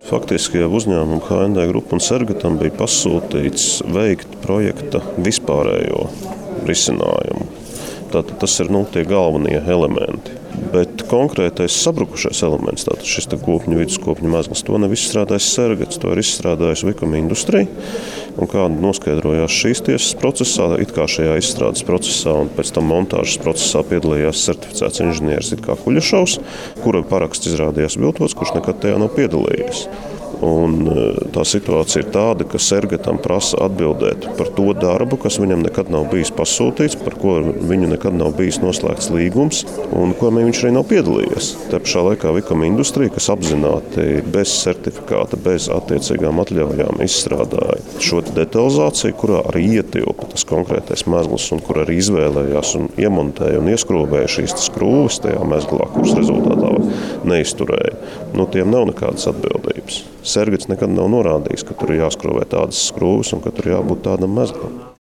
Faktiski jau uzņēmumu H&D Grupa un Sergetam bija pasūtīts veikt projekta vispārējo risinājumu. Tātad tas ir tie galvenie elementi. Bet konkrētais sabrukušais elements, tātad šis kopņu viduskopņu mezgls, to nav izstrādājis Sergets, to ir izstrādājis Vikuma industrija. Un kā noskaidrojās šīs tiesas procesā, it kā šajā izstrādes procesā un pēc tam montāžas procesā piedalījās certificēts inženieris Kuļašovs, kura paraksts izrādījās viltots, kurš nekad tajā nav piedalījies. Un tā situācija ir tāda, ka Sergetam prasa atbildēt par to darbu, kas viņam nekad nav bijis pasūtīts, par ko viņu nekad nav bijis noslēgts līgums un ko viņš arī nav piedalījies. Te pašā laikā Vikuma industrija, kas apzināti bez certifikāta, bez attiecīgām atļaujām izstrādāja šo detalizāciju, kurā arī ietilpa tas konkrētais mezgls un kur arī izvēlējās un iemontēja un ieskrūvēja šīs skrūves tajā mezglā, kuras rezultātā neizturēja. Tiem nav nekādas atbildības. Sergets nekad nav norādījis, ka tur ir jāskrūvē tādas skrūves un ka tur jābūt tādam mezglam.